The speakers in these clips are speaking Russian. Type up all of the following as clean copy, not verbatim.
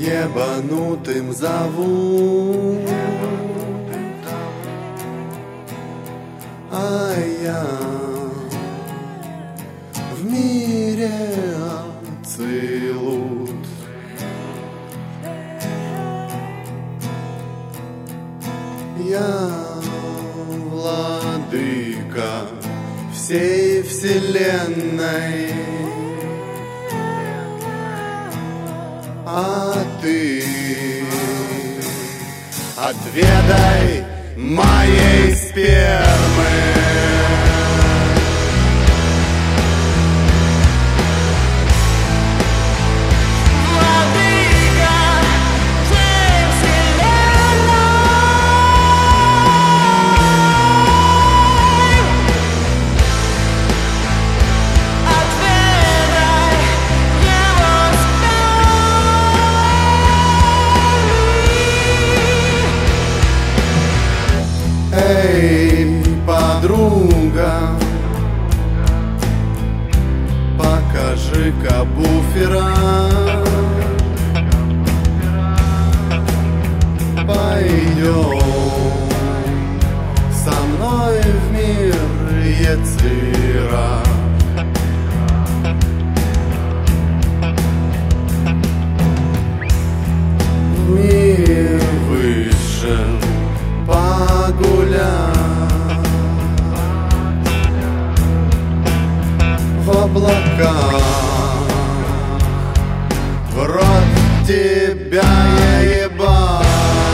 ебанутым зовут, а я в мире ацилут. Я владыка всей вселенной, а ты отведай моей спермы. Эй, подруга, покажи-ка буфера. Пойдем со мной в мир Яцира. В мир вышел погулять, в облаках в рот тебя я ебал.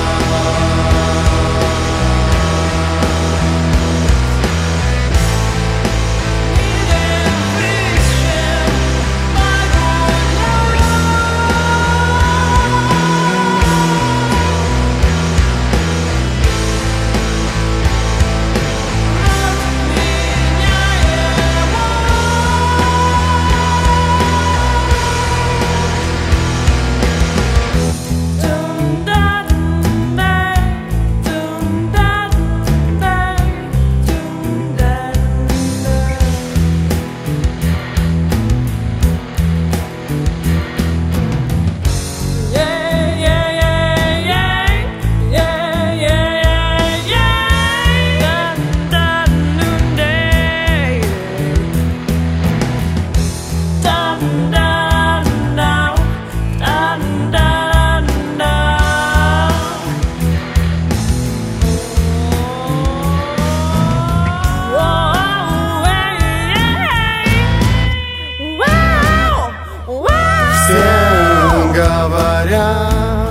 Все говорят,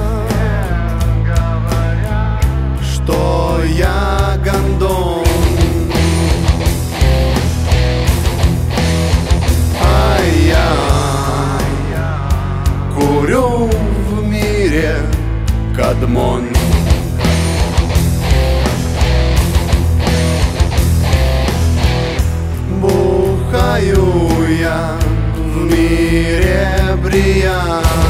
что я гондон, а я курю в мире кадмон. Бухаю я в мире брия.